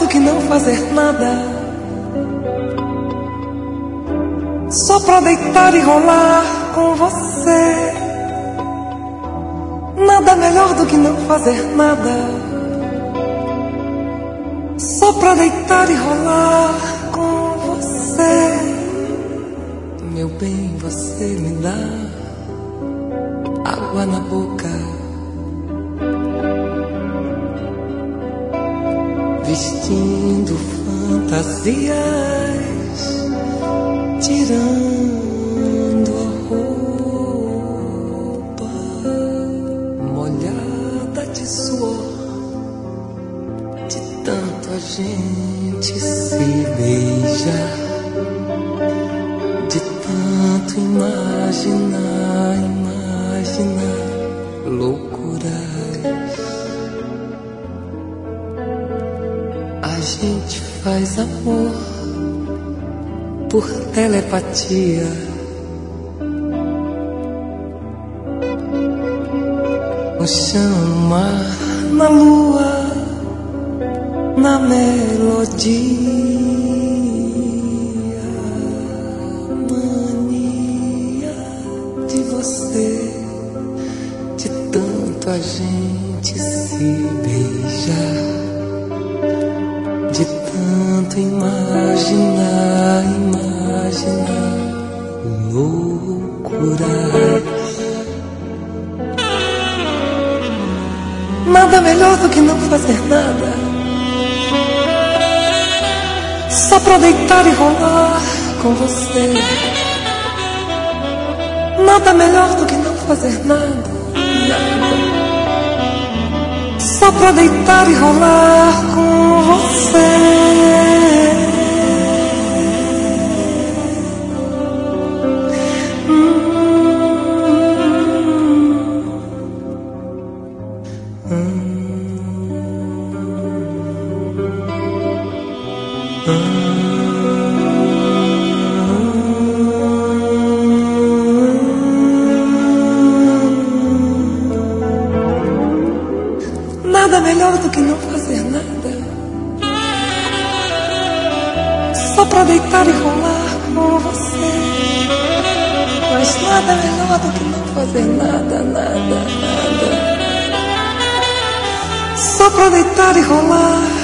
do que não fazer nada, só pra deitar e rolar com você. Nada melhor do que não fazer nada, só pra deitar e rolar com você. Meu bem, você me dá água na boca, vestindo fantasias, tirando a roupa molhada de suor, de tanto a gente se beijar, de tanto imaginar loucuras. A gente faz amor por telepatia, no chão, no mar, na lua, na melodia. Mania de você, de tanto a gente se beijar, de tanto imaginar loucuras. Nada melhor do que não fazer nada, só pra deitar e rolar com você. Nada melhor do que não fazer nada, só pra deitar e rolar com você. Nada melhor do que não fazer nada, só pra deitar e rolar com você. Mas nada melhor do que não fazer nada, só pra deitar e rolar